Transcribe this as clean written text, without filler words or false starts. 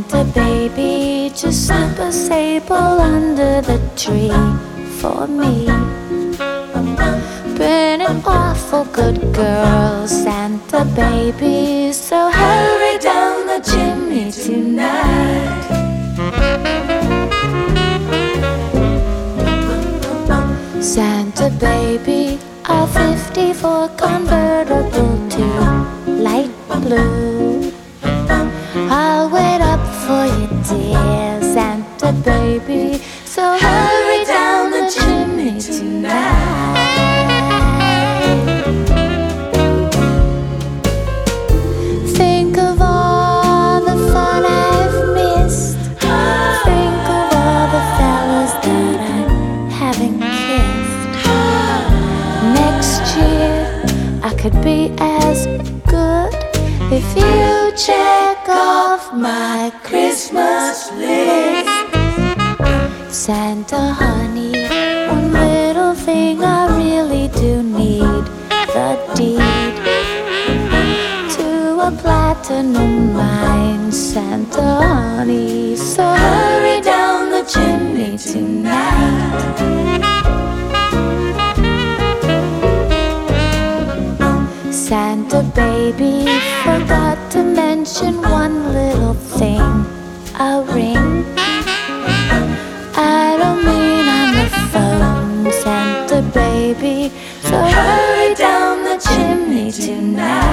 Santa baby, just slip a sable under the tree for me. Been an awful good girl, Santa baby, so hurry down the chimney tonight. Santa baby, a 54 convertible to light blue. I'll wait up for you, dear Santa baby, so hurry down the chimney tonight. Think of all the fun I've missed. Think of all the fellas that I haven't kissed. Next year I could be as good if you check off my Christmas list. Santa honey, one little thing I really do need, the deed to a platinum mine, Santa honey, so hurry down the chimney tonight. Santa baby, forgot to mention one little thing, a ring. I don't mean on the phone, Santa baby, so hurry down the chimney tonight.